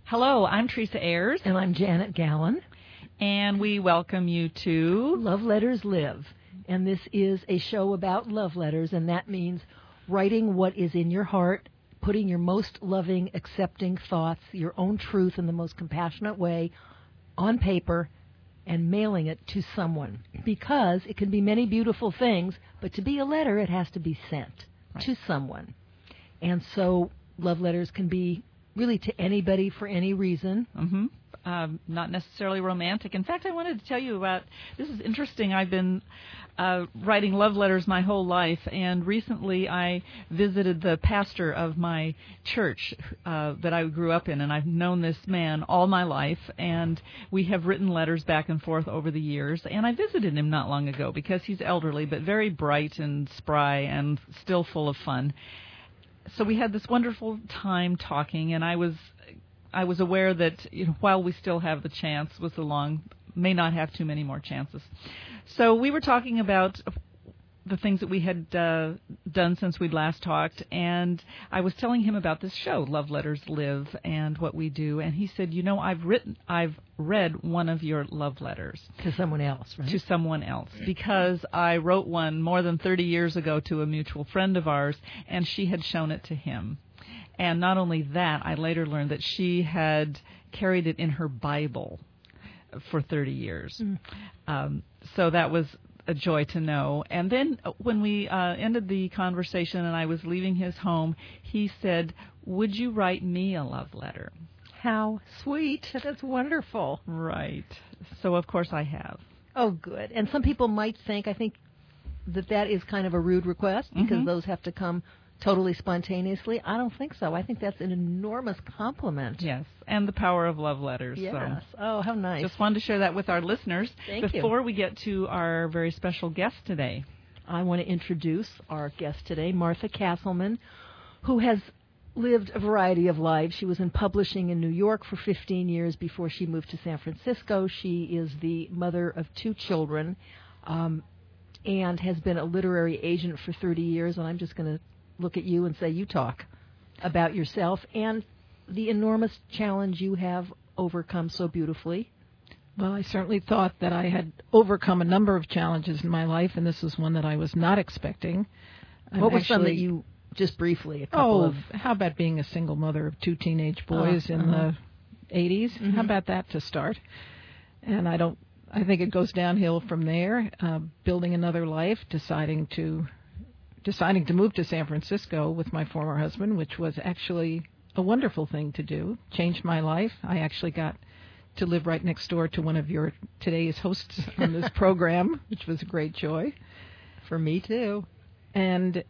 Hello, I'm Teresa Ayers. And I'm Janet Gallen. And we welcome you to Love Letters Live. And this is a show about love letters, and that means writing what is in your heart, putting your most loving, accepting thoughts, your own truth in the most compassionate way on paper, and mailing it to someone. Because it can be many beautiful things, but to be a letter, it has to be sent to someone. And so love letters can be really to anybody for any reason. Not necessarily romantic. In fact, I wanted to tell you about, this is interesting, I've been writing love letters my whole life, and recently I visited the pastor of my church that I grew up in, and I've known this man all my life, and we have written letters back and forth over the years, and I visited him not long ago because he's elderly, but very bright and spry and still full of fun. So we had this wonderful time talking, and I was aware that while we still have the chance with the long, may not have too many more chances. So we were talking about the things that we had done since we'd last talked, and I was telling him about this show, Love Letters Live, and what we do, and he said, I've read one of your love letters. To someone else, right? To someone else, because I wrote one more than 30 years ago to a mutual friend of ours, and she had shown it to him. And not only that, I later learned that she had carried it in her Bible for 30 years. So that was a joy to know. And then when we ended the conversation and I was leaving his home, he said, "Would you write me a love letter?" How sweet. That's wonderful. Right. So, of course, I have. Oh, good. And some people might think, I think, that is kind of a rude request because those have to come totally spontaneously. I don't think so. I think that's an enormous compliment. Yes, and the power of love letters. Yes. So. Oh, how nice. Just wanted to share that with our listeners. Before we get to our very special guest today. I want to introduce our guest today, Martha Castleman, who has lived a variety of lives. She was in publishing in New York for 15 years before she moved to San Francisco. She is the mother of 2 children and has been a literary agent for 30 years. And I'm just going to look at you and say you talk about yourself and the enormous challenge you have overcome so beautifully. Well, I certainly thought that I had overcome a number of challenges in my life, and this was one that I was not expecting. What was some that you, just briefly, a couple of... how about being a single mother of 2 teenage boys in the 80s? How about that to start? And I think it goes downhill from there, building another life, deciding to move to San Francisco with my former husband, which was actually a wonderful thing to do, changed my life. I actually got to live right next door to one of your today's hosts on this program, which was a great joy. For me, too. And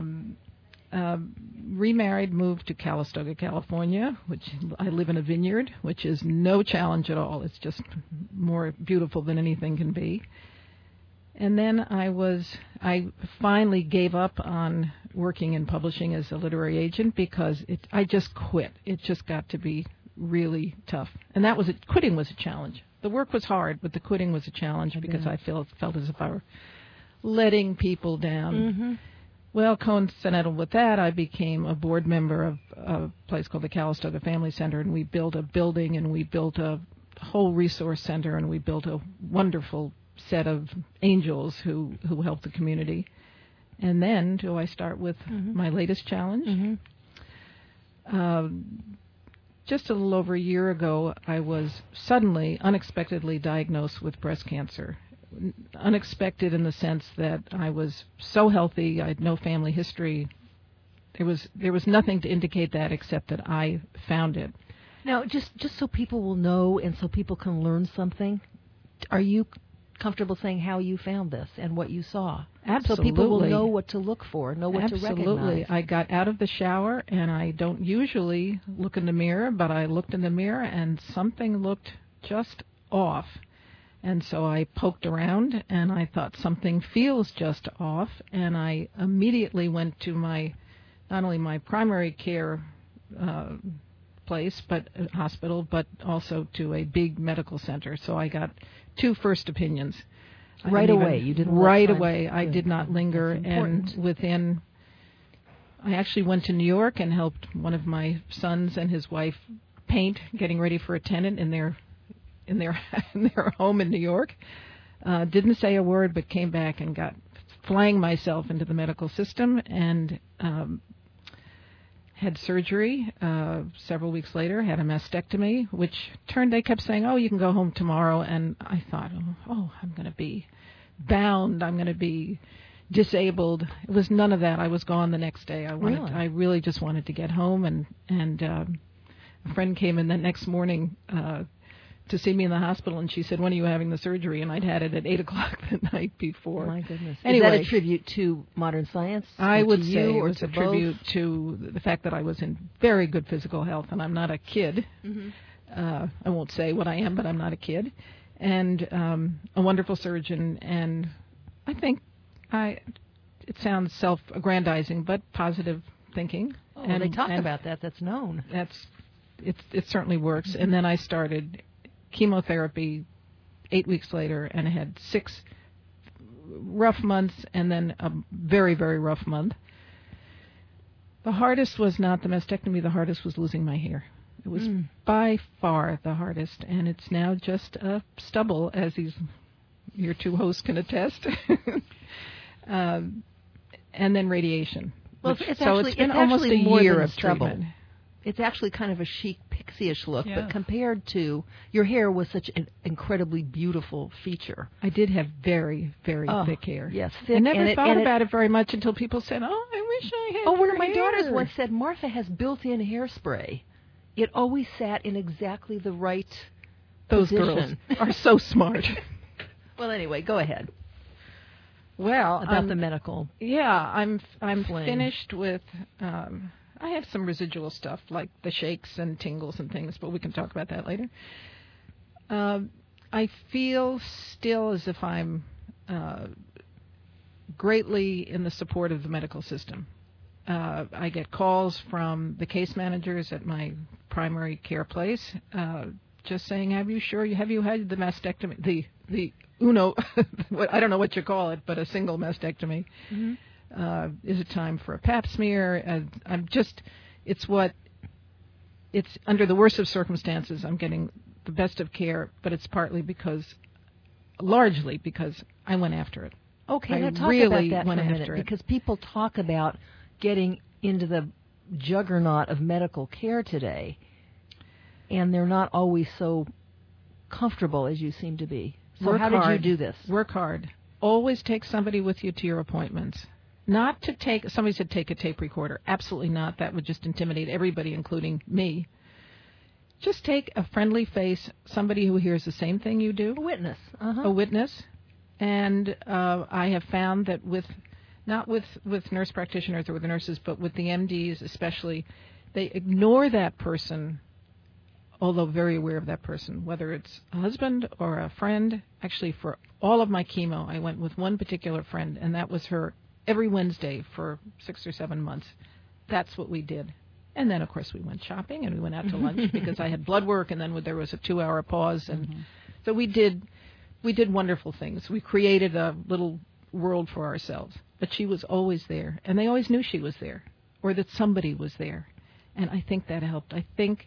remarried, moved to Calistoga, California, which I live in a vineyard, which is no challenge at all. It's just more beautiful than anything can be. And then I finally gave up on working in publishing as a literary agent because I just quit. It just got to be really tough. And quitting was a challenge. The work was hard, but the quitting was a challenge because I felt as if I were letting people down. Well, coincidental with that, I became a board member of a place called the Calistoga Family Center, and we built a building, and we built a whole resource center, and we built a wonderful set of angels who help the community. And then, do I start with my latest challenge? Just a little over a year ago, I was suddenly, unexpectedly diagnosed with breast cancer. Unexpected in the sense that I was so healthy, I had no family history. There was nothing to indicate that except that I found it. Now, just so people will know and so people can learn something, are you comfortable saying how you found this and what you saw? Absolutely. So people will know what to look for, know what to recognize. Absolutely. I got out of the shower, and I don't usually look in the mirror, but I looked in the mirror, and something looked just off. And so I poked around, and I thought something feels just off, and I immediately went to not only my primary care place, but hospital, but also to a big medical center. So I got 2 first opinions. Right away, you didn't. Right away, I did not linger, and I actually went to New York and helped one of my sons and his wife paint, getting ready for a tenant in their in their home in New York. Didn't say a word, but came back and got flying myself into the medical system and had surgery. Several weeks later, had a mastectomy, which they kept saying, "Oh, you can go home tomorrow." And I thought, "Oh, I'm going to be bound. I'm going to be disabled." It was none of that. I was gone the next day. I really just wanted to get home, and a friend came in the next morning to see me in the hospital, and she said, "When are you having the surgery?" And I'd had it at 8 o'clock the night before. Oh, my goodness. Anyway, is that a tribute to modern science? I would say it was a tribute to the fact that I was in very good physical health, and I'm not a kid. I won't say what I am, but I'm not a kid. And a wonderful surgeon, and I think it sounds self-aggrandizing, but positive thinking. Oh, and they talk about that. That's known. It certainly works. And then I started chemotherapy 8 weeks later, and I had 6 rough months and then a very, very rough month. The hardest was not the mastectomy. The hardest was losing my hair. It was by far the hardest, and it's now just a stubble, as your two hosts can attest. And then radiation. Well, it's been almost a year of treatment. It's actually kind of a chic, pixie-ish look, but compared to your hair was such an incredibly beautiful feature. I did have very, very thick hair. Yes, thick. I never thought about it very much until people said, "Oh, I wish I had." One of my daughters once said, "Martha has built-in hairspray. It always sat in exactly the right position." Girls are so smart. Well, anyway, go ahead. Well, about the medical. Yeah, I'm finished with. I have some residual stuff like the shakes and tingles and things, but we can talk about that later. I feel still as if I'm greatly in the support of the medical system. I get calls from the case managers at my primary care place, just saying, "Have you had the mastectomy, the uno, I don't know what you call it, but a single mastectomy? Is it time for a pap smear?" It's under the worst of circumstances. I'm getting the best of care, but it's largely because I went after it. Okay, now talk really about that for a minute, because people talk about getting into the juggernaut of medical care today, and they're not always so comfortable as you seem to be. So how did you do this? Work hard. Always take somebody with you to your appointments. Not to take, somebody said take a tape recorder. Absolutely not. That would just intimidate everybody, including me. Just take a friendly face, somebody who hears the same thing you do. A witness. A witness. And I have found that not with nurse practitioners or with the nurses, but with the MDs especially, they ignore that person, although very aware of that person, whether it's a husband or a friend. Actually, for all of my chemo, I went with one particular friend, and that was her every Wednesday for 6 or 7 months. That's what we did. And then, of course, we went shopping, and we went out to lunch because I had blood work, and then there was a 2-hour pause. And so we did wonderful things. We created a little world for ourselves. But she was always there, and they always knew she was there, or that somebody was there. And I think that helped. I think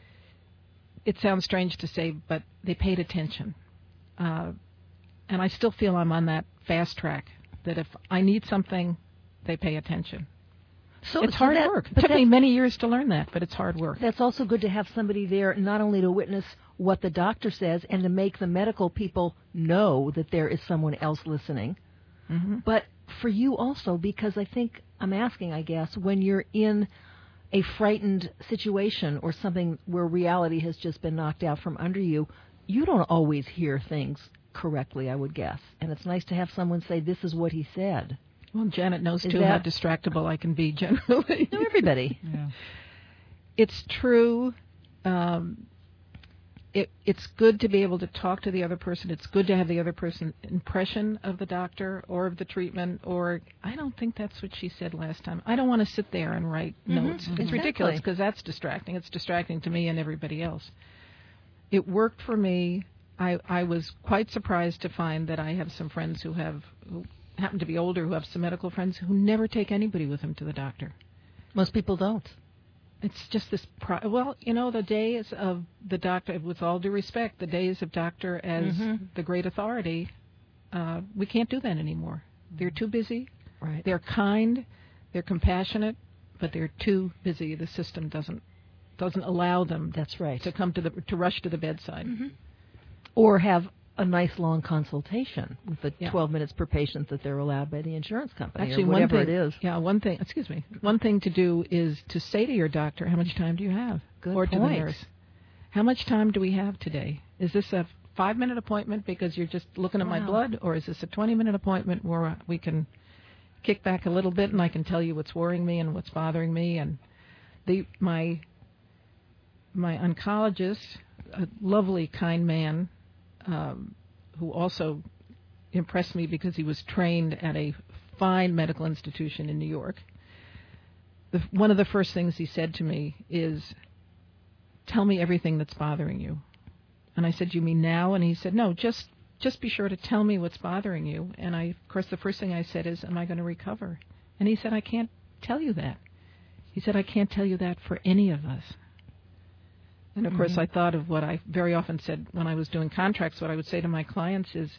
it sounds strange to say, but they paid attention. And I still feel I'm on that fast track, that if I need something, they pay attention. So it's hard work. It took me many years to learn that, but it's hard work. That's also good to have somebody there, not only to witness what the doctor says and to make the medical people know that there is someone else listening, but for you also, because I'm asking, I guess, when you're in a frightened situation or something where reality has just been knocked out from under you, you don't always hear things correctly, I would guess. And it's nice to have someone say, "This is what he said." Well, Janet knows, too, how distractible I can be generally. No, everybody. Yeah. It's true. It's good to be able to talk to the other person. It's good to have the other person's impression of the doctor or of the treatment, or I don't think that's what she said last time. I don't want to sit there and write notes. It's ridiculous because that's distracting. It's distracting to me and everybody else. It worked for me. I was quite surprised to find that I have some friends who happen to be older, who have some medical friends who never take anybody with them to the doctor. Most people don't. it's just this. Well, you know, the days of the doctor, with all due respect, the days of doctor as the great authority, we can't do that anymore. They're too busy. Right. They're kind. They're compassionate, but they're too busy. The system doesn't allow them. That's right. To come to rush to the bedside, or have a nice long consultation with the Yeah. 12 minutes per patient that they're allowed by the insurance company, Actually, or whatever one thing, it is. Yeah, one thing. Excuse me. One thing to do is to say to your doctor, "How much time do you have?" Good or to the point. nurse, "How much time do we have today? Is this a 5-minute appointment because you're just looking at my Wow. blood, or is this a 20-minute appointment where we can kick back a little bit and I can tell you what's worrying me and what's bothering me?" And my oncologist, a lovely, kind man, who also impressed me because he was trained at a fine medical institution in New York. One of the first things he said to me is, "Tell me everything that's bothering you." And I said, "You mean now?" And he said, "No, just be sure to tell me what's bothering you." And of course, the first thing I said is, "Am I going to recover?" And he said, "I can't tell you that." He said, "I can't tell you that for any of us." And of course, I thought of what I very often said when I was doing contracts. What I would say to my clients is,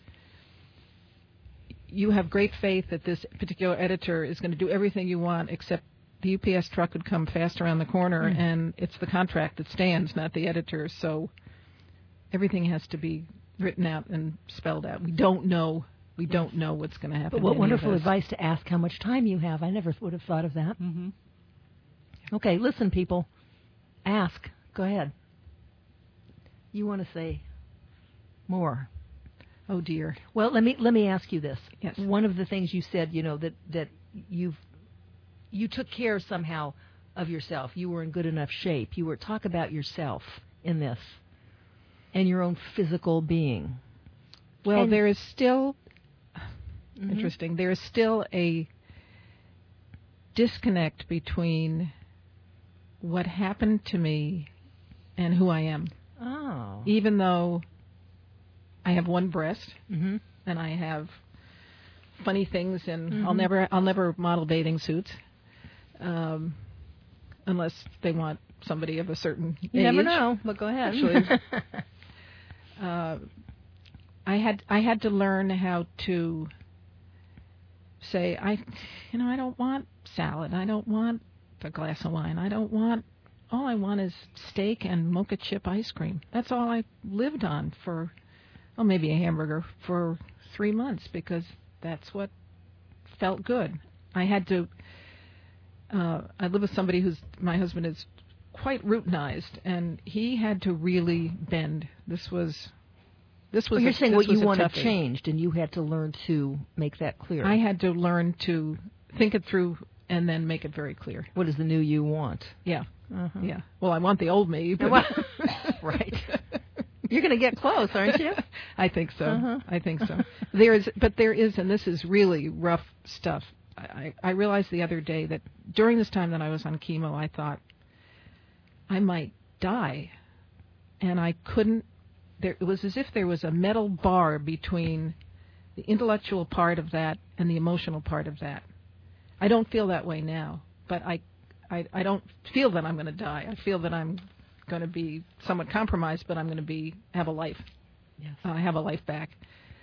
you have great faith that this particular editor is going to do everything you want, except the UPS truck would come fast around the corner, and it's the contract that stands, not the editor. So everything has to be written out and spelled out. We don't know what's going to happen. But what to any wonderful of us. advice to ask how much time you have. I never would have thought of that. Okay, listen, people. Ask. Go ahead. You want to say more? Oh dear. Well, let me ask you this. Yes. One of the things you said, you know, that you took care somehow of yourself. You were in good enough shape. You were talk about yourself in this and your own physical being. Well, And- there is still interesting. There is still a disconnect between what happened to me and who I am. Oh. Even though I have one breast Mm-hmm. and I have funny things, and I'll never model bathing suits, unless they want somebody of a certain age. You never know, but go ahead. Actually, I had to learn how to say, I don't want salad. I don't want a glass of wine. All I want is steak and mocha chip ice cream. That's all I lived on for, maybe a hamburger for 3 months, because that's what felt good. I had to, I live with somebody my husband is quite routinized, and he had to really bend. This was Well, you're saying what you wanted toughie. changed, and you had to learn to make that clear. I had to learn to think it through and then make it very clear. What is the new you want? Yeah. Uh-huh. Yeah. Well, I want the old me. But Right. You're going to get close, aren't you? I think so. Uh-huh. I think so. There is, and this is really rough stuff. I realized the other day that during this time that I was on chemo, I thought I might die, and I couldn't. It was as if there was a metal bar between the intellectual part of that and the emotional part of that. I don't feel that way now, but I don't feel that I'm going to die. I feel that I'm going to be somewhat compromised, but I'm going to have a life. Yes. Have a life back.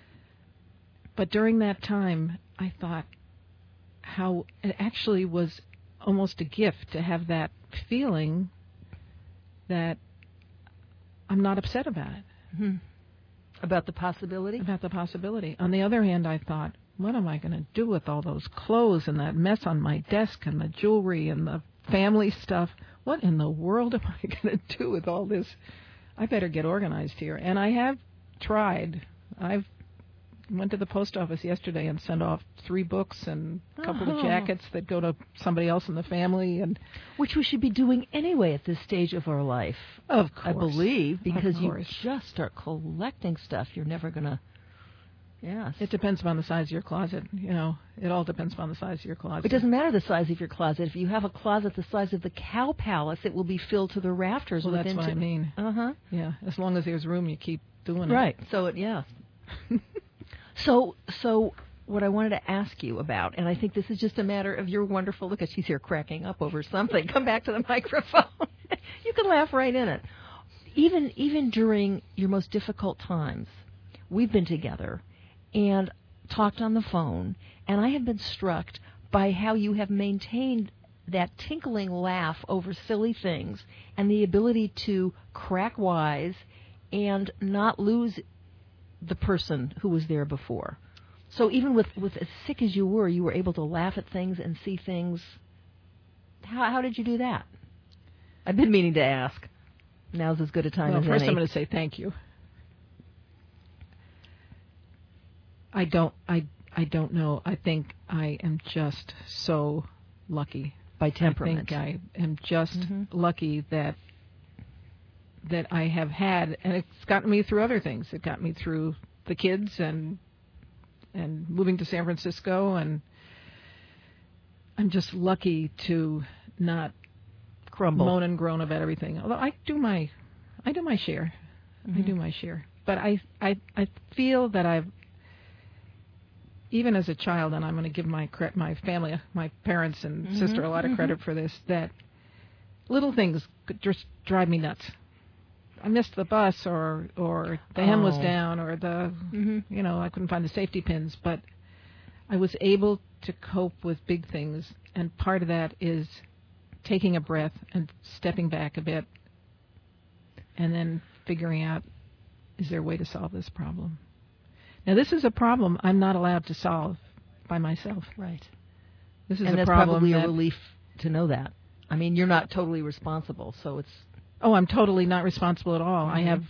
But during that time, I thought how it actually was almost a gift to have that feeling that I'm not upset about it. Mm-hmm. About the possibility? About the possibility. On the other hand, I thought, what am I going to do with all those clothes and that mess on my desk and the jewelry and the family stuff? What in the world am I going to do with all this? I better get organized here. And I have tried. I've went to the post office yesterday and sent off 3 books and a couple of jackets that go to somebody else in the family. And which we should be doing anyway at this stage of our life. Of course. I believe, because Of you course. just start collecting stuff. You're never going to... Yes. It depends upon the size of your closet. It all depends upon the size of your closet. It doesn't matter the size of your closet. If you have a closet the size of the Cow Palace, it will be filled to the rafters. Well, that's what I mean. Uh-huh. Yeah, as long as there's room, you keep doing it. Right. So, yeah. So what I wanted to ask you about, and I think this is just a matter of your wonderful, look at, she's here cracking up over something. Come back to the microphone. You can laugh right in it. Even during your most difficult times, we've been together and talked on the phone, and I have been struck by how you have maintained that tinkling laugh over silly things and the ability to crack wise and not lose the person who was there before. So even with as sick as you were able to laugh at things and see things. How did you do that? I've been meaning to ask. Now's as good a time as any. First I'm going to say thank you. I don't know. I think I am just so lucky. By temperament. I think I am just lucky that I have had, and it's gotten me through other things. It got me through the kids and moving to San Francisco, and I'm just lucky to not crumble, moan and groan about everything. Although I do my share. I do my share. But I feel that I've, even as a child, and I'm going to give my family, my parents and sister a lot of credit for this, that little things could just drive me nuts. I missed the bus, or the hem was down, or the I couldn't find the safety pins, but I was able to cope with big things, and part of that is taking a breath and stepping back a bit, and then figuring out, is there a way to solve this problem? Now, this is a problem I'm not allowed to solve by myself. Right. This is and a that's problem probably a relief to know that. I mean, you're not totally responsible, so it's... Oh, I'm totally not responsible at all. I have...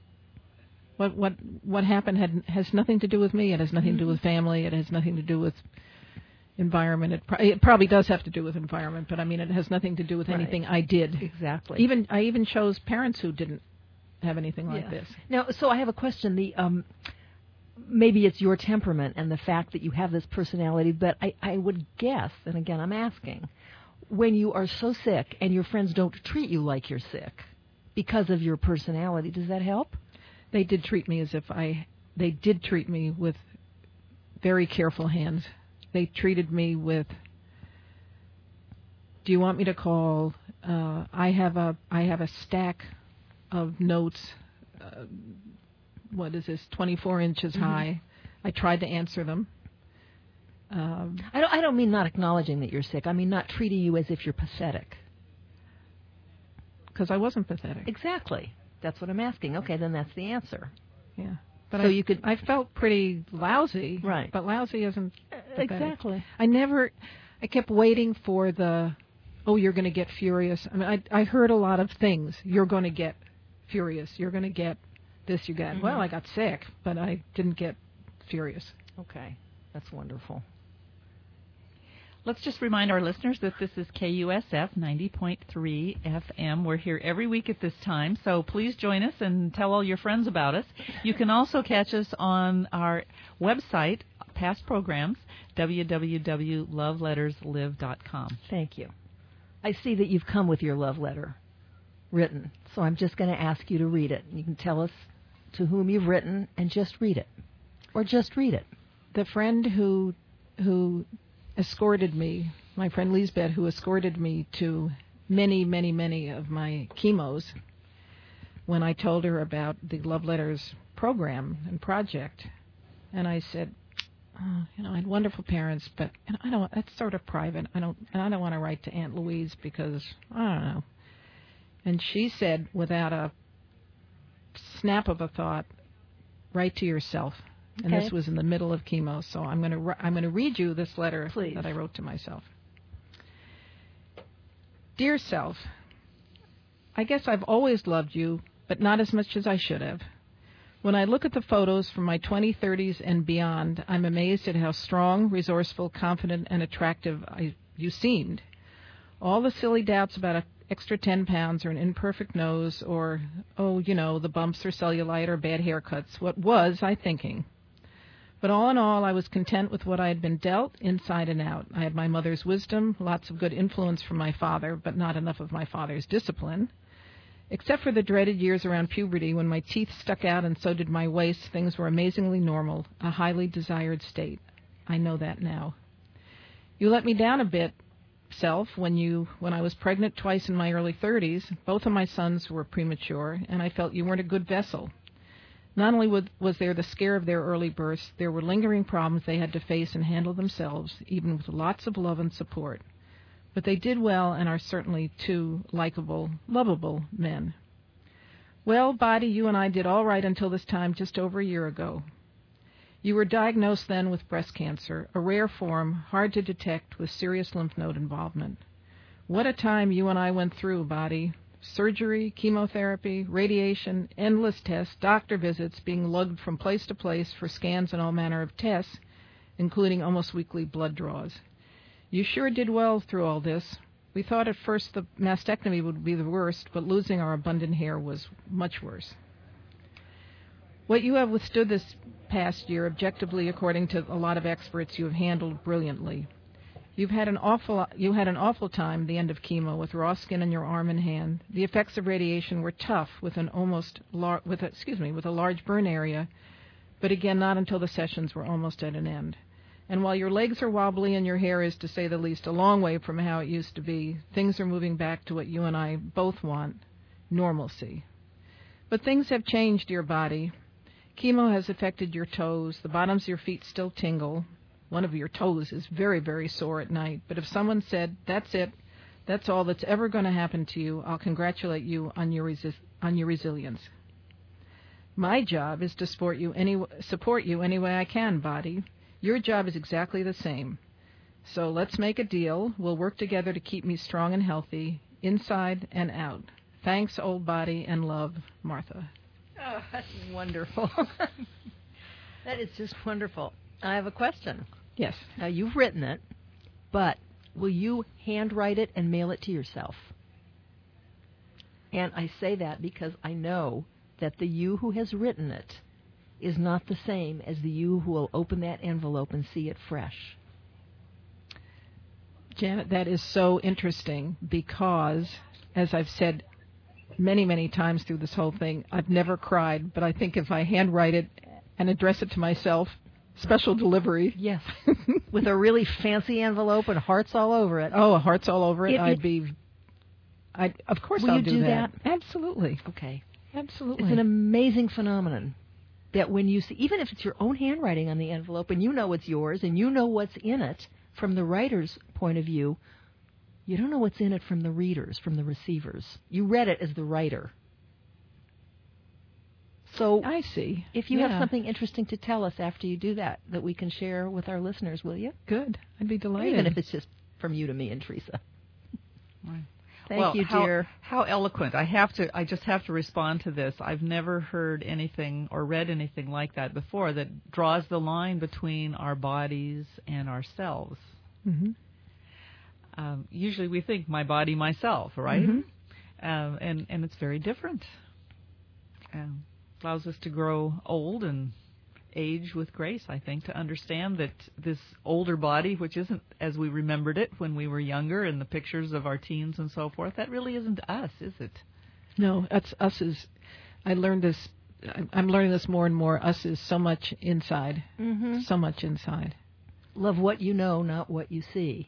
What happened has nothing to do with me. It has nothing to do with family. It has nothing to do with environment. It probably does have to do with environment, but I mean, it has nothing to do with anything I did. Exactly. I even chose parents who didn't have anything like this. Now, so I have a question. Maybe it's your temperament and the fact that you have this personality, but I would guess, and again I'm asking, when you are so sick and your friends don't treat you like you're sick because of your personality, does that help? They did treat me they did treat me with very careful hands. They treated me with, do you want me to call? I have a stack of notes. What is this? 24 inches high. I tried to answer them. I don't mean not acknowledging that you're sick. I mean not treating you as if you're pathetic. Because I wasn't pathetic. Exactly. That's what I'm asking. Okay, then that's the answer. Yeah. But so I felt pretty lousy. Right. But lousy isn't pathetic. Exactly. I kept waiting for you're going to get furious. I mean, I heard a lot of things. You're going to get furious. You're going to get this, you got. Well, I got sick, but I didn't get furious. Okay. That's wonderful. Let's just remind our listeners that this is KUSF 90.3 FM. We're here every week at this time, so please join us and tell all your friends about us. You can also catch us on our website, past programs, www.loveletterslive.com. Thank you. I see that you've come with your love letter written, so I'm just going to ask you to read it. You can tell us to whom you've written and just read it, or just read it. The friend who escorted me, my friend Lisbeth, who escorted me to many, many, many of my chemos, when I told her about the Love Letters program and project, and I said, I had wonderful parents, but I don't. That's sort of private. I don't want to write to Aunt Louise because I don't know. And she said, without a snap of a thought, write to yourself. And this was in the middle of chemo, so I'm going to read you this letter that I wrote to myself. Dear self, I guess I've always loved you, but not as much as I should have. When I look at the photos from my 2030s and beyond, I'm amazed at how strong, resourceful, confident, and attractive you seemed. All the silly doubts about an extra 10 pounds or an imperfect nose or, the bumps or cellulite or bad haircuts, what was I thinking? But all in all, I was content with what I had been dealt inside and out. I had my mother's wisdom, lots of good influence from my father, but not enough of my father's discipline. Except for the dreaded years around puberty when my teeth stuck out and so did my waist, things were amazingly normal, a highly desired state. I know that now. You let me down a bit, self, when I was pregnant twice in my early 30s. Both of my sons were premature, and I felt you weren't a good vessel. Not only was there the scare of their early births, there were lingering problems they had to face and handle themselves, even with lots of love and support. But they did well and are certainly two likable, lovable men. Well, Body, you and I did all right until this time just over a year ago. You were diagnosed then with breast cancer, a rare form, hard to detect, with serious lymph node involvement. What a time you and I went through, Body. Surgery, chemotherapy, radiation, endless tests, doctor visits, being lugged from place to place for scans and all manner of tests, including almost weekly blood draws. You sure did well through all this. We thought at first the mastectomy would be the worst, but losing our abundant hair was much worse. What you have withstood this past year, objectively, according to a lot of experts, you have handled brilliantly. You had an awful time, the end of chemo, with raw skin in your arm and hand. The effects of radiation were tough, with a large burn area, but again, not until the sessions were almost at an end. And while your legs are wobbly and your hair is, to say the least, a long way from how it used to be, things are moving back to what you and I both want, normalcy. But things have changed, dear Body. Chemo has affected your toes. The bottoms of your feet still tingle. One of your toes is very, very sore at night. But if someone said, that's it, that's all that's ever going to happen to you, I'll congratulate you on your resilience. My job is to support you any way I can, Body. Your job is exactly the same. So let's make a deal. We'll work together to keep me strong and healthy, inside and out. Thanks, old Body, and love, Martha. Oh, that's wonderful. That is just wonderful. I have a question. Yes. Now, you've written it, but will you handwrite it and mail it to yourself? And I say that because I know that the you who has written it is not the same as the you who will open that envelope and see it fresh. Janet, that is so interesting because, as I've said many, many times through this whole thing, I've never cried, but I think if I handwrite it and address it to myself, special delivery. Yes. With a really fancy envelope and hearts all over it. Oh, hearts all over it. Of course Will I'll you do that? Absolutely. Okay. Absolutely. It's an amazing phenomenon that when you see, even if it's your own handwriting on the envelope and you know it's yours and you know what's in it from the writer's point of view, you don't know what's in it from the readers, from the receivers. You read it as the writer. So I see. If you have something interesting to tell us after you do that we can share with our listeners, will you? Good. I'd be delighted. Even if it's just from you to me and Teresa. Right. Thank you, dear. How eloquent. I just have to respond to this. I've never heard anything or read anything like that before that draws the line between our bodies and ourselves. Mm-hmm. Usually we think my body, myself, right? Mm-hmm. And it's very different. Allows us to grow old and age with grace, I think, to understand that this older body, which isn't as we remembered it when we were younger in the pictures of our teens and so forth, that really isn't us, is it? No, that's us. I'm learning this more and more. Us is so much inside. Mm-hmm. So much inside. Love what you know, not what you see.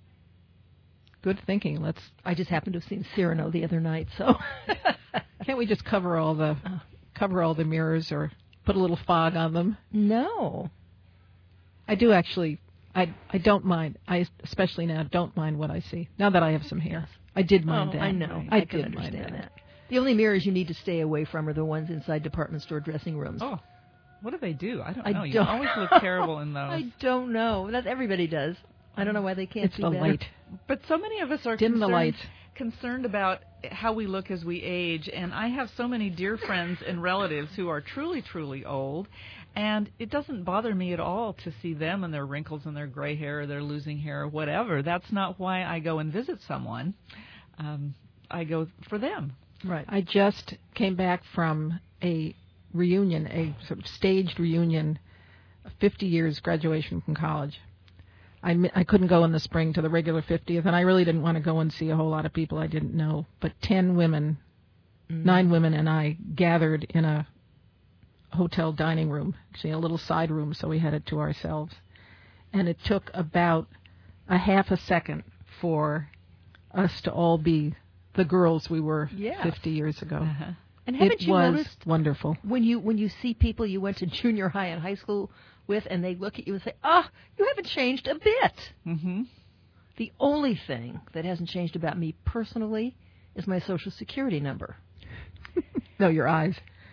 Good thinking. I just happened to have seen Cyrano the other night, so can't we just cover all the mirrors or put a little fog on them? No. I do actually. I don't mind. I especially now don't mind what I see. Now that I have some hair, I did mind that. I know. I can did mind understand that. The only mirrors you need to stay away from are the ones inside department store dressing rooms. Oh, what do they do? I don't know. You You always look terrible in those. I don't know. Everybody does. I don't know why they can't It's do the that. light. But so many of us are Dim the lights. concerned about how we look as we age, and I have so many dear friends and relatives who are truly, truly old, and it doesn't bother me at all to see them and their wrinkles and their gray hair or their losing hair or whatever. That's not why I go and visit someone. I go for them. Right. I just came back from a reunion, a sort of staged reunion, 50 years graduation from college. I couldn't go in the spring to the regular 50th, and I really didn't want to go and see a whole lot of people I didn't know. But 10 women, 9 women, and I gathered in a hotel dining room, actually a little side room, so we had it to ourselves. And it took about a half a second for us to all be the girls we were 50 years ago. Uh-huh. And haven't you was noticed wonderful. when you see people you went to junior high and high school with, and they look at you and say, "Ah, you haven't changed a bit." Mm-hmm. The only thing that hasn't changed about me personally is my Social Security number. No, your eyes.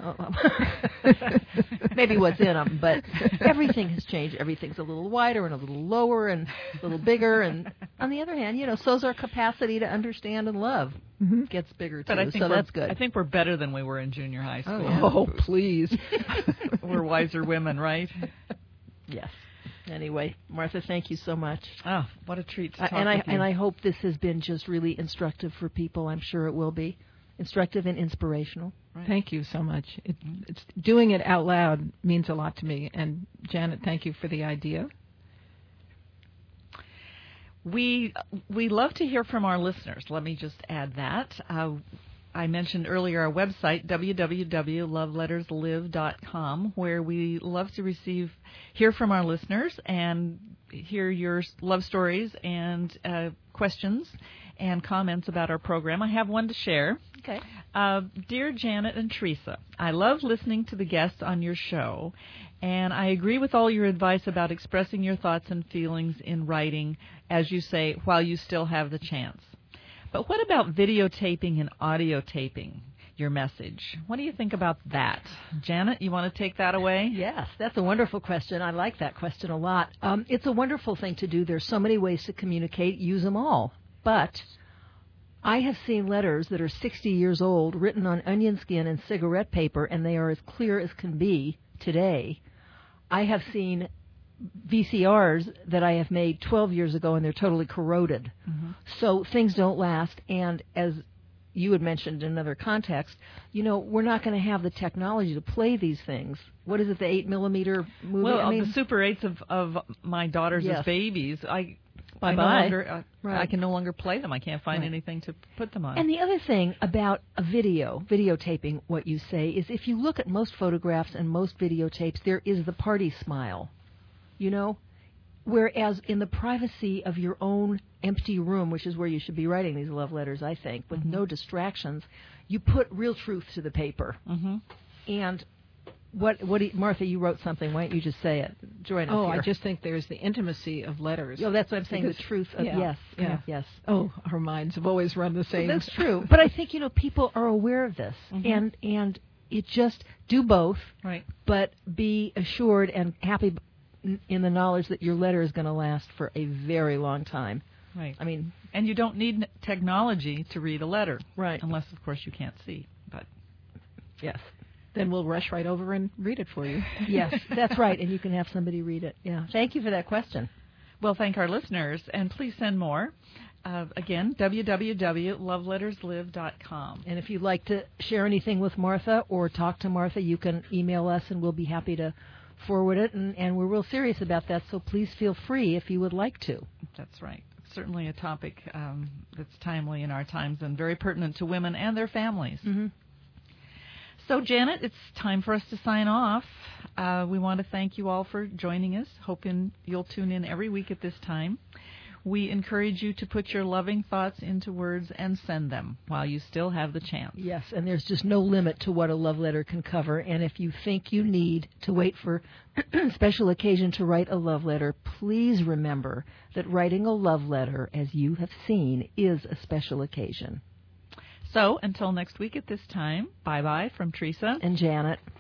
Maybe what's in them, but everything has changed. Everything's a little wider and a little lower and a little bigger. And on the other hand, so's our capacity to understand and love gets bigger too. But I think so that's good. I think we're better than we were in junior high school. yeah. Oh, please. We're wiser women, right? Yes. Anyway, Martha, thank you so much. Oh, what a treat to talk and with you. I hope this has been just really instructive for people. I'm sure it will be instructive and inspirational. Right. Thank you so much. It's doing it out loud means a lot to me. And Janet, thank you for the idea. We love to hear from our listeners. Let me just add that. I mentioned earlier our website, www.loveletterslive.com, where we love to hear from our listeners and hear your love stories and questions and comments about our program. I have one to share. Okay. Dear Janet and Teresa, I love listening to the guests on your show, and I agree with all your advice about expressing your thoughts and feelings in writing, as you say, while you still have the chance. But what about videotaping and audio taping your message? What do you think about that? Janet, you want to take that away? Yes, that's a wonderful question. I like that question a lot. It's a wonderful thing to do. There's so many ways to communicate. Use them all. But I have seen letters that are 60 years old, written on onion skin and cigarette paper, and they are as clear as can be today. I have seen VCRs that I have made 12 years ago, and they're totally corroded. Mm-hmm. So things don't last, and as you had mentioned in another context, we're not going to have the technology to play these things. What is it, the 8mm movie? Well, the Super 8s of my daughters as babies, I can no longer play them. I can't find anything to put them on. And the other thing about a videotaping what you say, is if you look at most photographs and most videotapes, there is the party smile, whereas in the privacy of your own empty room, which is where you should be writing these love letters, I think, with no distractions, you put real truth to the paper. Mm-hmm. And Martha, you wrote something. Why don't you just say it? Join us here. I just think there's the intimacy of letters. Oh, that's what I'm saying, the truth of yes. Oh, our minds have always run the same. Well, that's true. But I think, people are aware of this. Mm-hmm. And it just do both, right? But be assured and happy in the knowledge that your letter is going to last for a very long time. Right. I mean, and you don't need technology to read a letter. Right. Unless, of course, you can't see. But yes. Then we'll rush right over and read it for you. Yes, that's right, and you can have somebody read it. Yeah. Thank you for that question. Well, thank our listeners, and please send more. Again, www.loveletterslive.com. And if you'd like to share anything with Martha or talk to Martha, you can email us, and we'll be happy to forward it. And we're real serious about that, so please feel free if you would like to. That's right. Certainly a topic that's timely in our times and very pertinent to women and their families. Mm-hmm. So, Janet, it's time for us to sign off. We want to thank you all for joining us, hoping you'll tune in every week at this time. We encourage you to put your loving thoughts into words and send them while you still have the chance. Yes, and there's just no limit to what a love letter can cover. And if you think you need to wait for a special occasion to write a love letter, please remember that writing a love letter, as you have seen, is a special occasion. So, until next week at this time, bye-bye from Teresa and Janet.